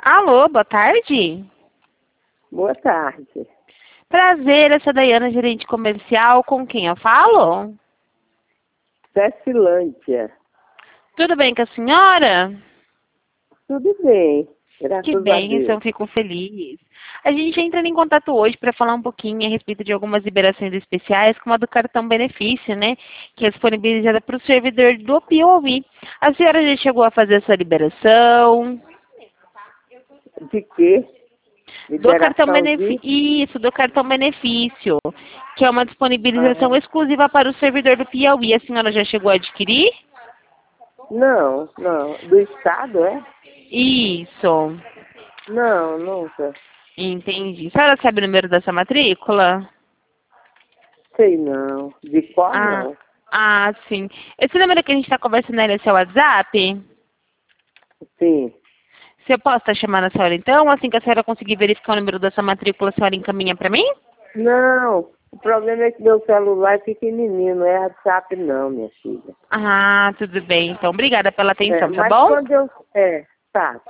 Alô, boa tarde. Boa tarde. Prazer, essa é a Daiana, gerente comercial. Com quem eu falo? Cecilândia. Tudo bem com a senhora? Tudo bem, Que graças a bênção, Deus. fico feliz. A gente entra em contato hoje para falar um pouquinho a respeito de algumas liberações especiais, como a do cartão benefício, né? Que é disponibilizada para o servidor do Piauí. A senhora já chegou a fazer essa liberação? De quê? Do cartão Liberação benefício. de... Isso, do cartão benefício. Que é uma disponibilização Ah, exclusiva para o servidor do Piauí. A senhora já chegou a adquirir? não. Do Estado, é? Isso. Não, nunca. Entendi. A senhora sabe o número dessa matrícula? Sei não. De qual Ah, não? sim. Esse número que a gente está conversando aí é seu WhatsApp? Sim. Se eu posso estar chamando a senhora então, assim que a senhora conseguir verificar o número dessa matrícula, a senhora encaminha para mim? Não, o problema é que meu celular é pequenininho, não é WhatsApp não, minha filha. Tudo bem. Então, obrigada pela É, atenção, tá mas bom? quando eu... É, tá.